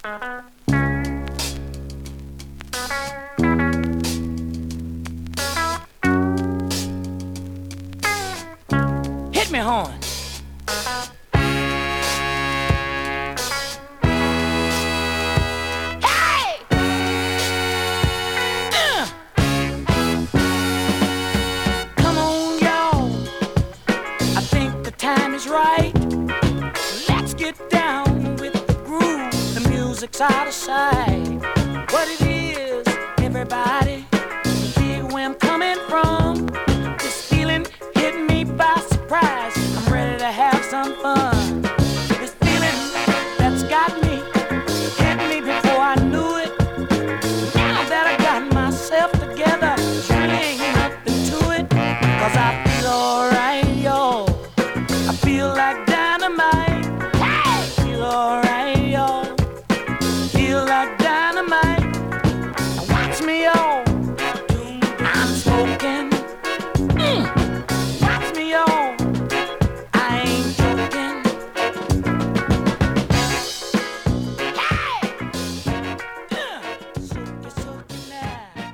Hit me, horn. Right, let's get down with the groove. The music's out of sight. What it is, everybody, see where I'm coming from. This feeling hit me by surprise. I'm ready to have some fun. This feeling that's got me hit me before I knew it. Now that I got myself together, swing up into it, 'cause I feel alright, yo. I feel like dynamite. Hey! Feel alright, yo. Feel like dynamite. Now watch me, yo. I'm smoking. Watch me, yo. I ain't joking. Hey! Soak it, soak it now.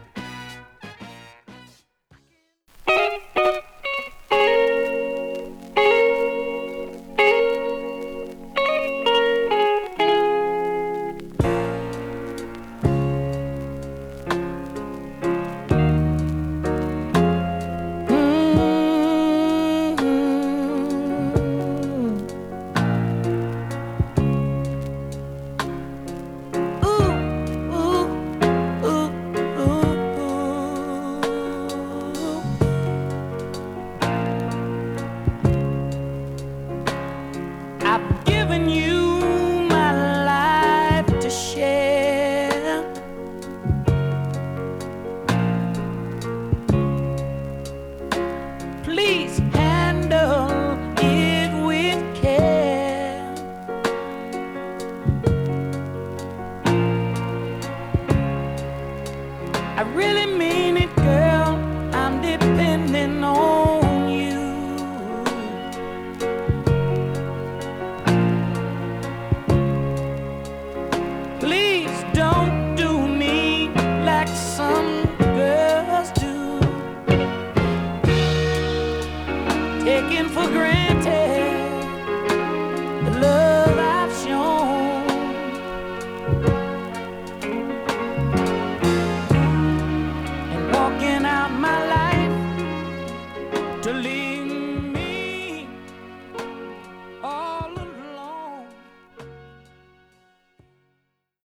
I've given you my life to share. Please handle it with care. I really mean